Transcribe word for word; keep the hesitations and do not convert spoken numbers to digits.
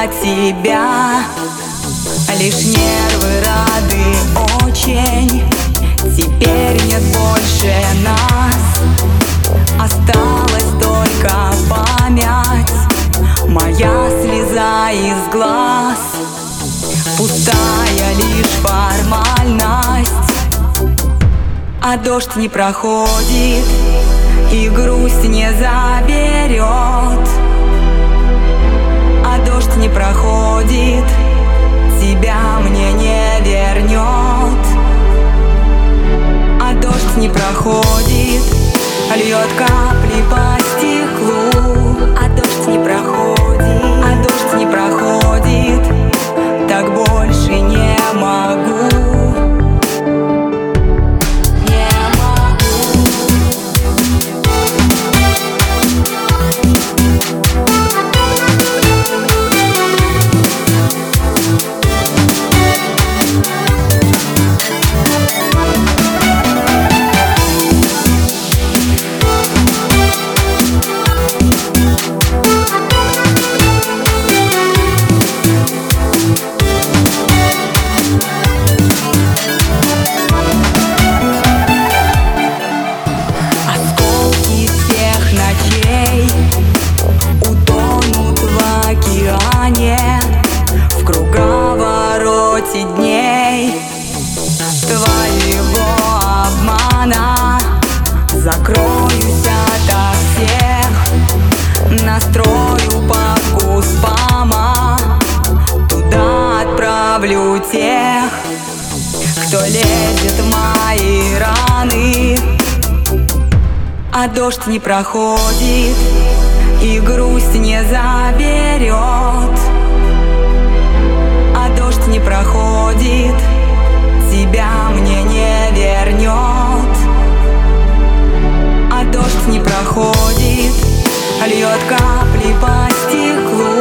для тебя. Лишь нервы рады очень, теперь нет больше нас. Осталась только память, моя слеза из глаз. Пустая лишь формальность, а дождь не проходит и грусть не заберет. А дождь не проходит, тебя мне не вернет. А дождь не проходит, льет капли по стеклу. А дождь не проходит, а дождь не проходит, так больше не могу. В круговороте дней твоего обмана закроюсь ото всех, настрою папку спама, туда отправлю тех, кто лезет в мои раны. А дождь не проходит и грусть не заберет. А дождь не проходит, тебя мне не вернет. А дождь не проходит, льет капли по стеклу.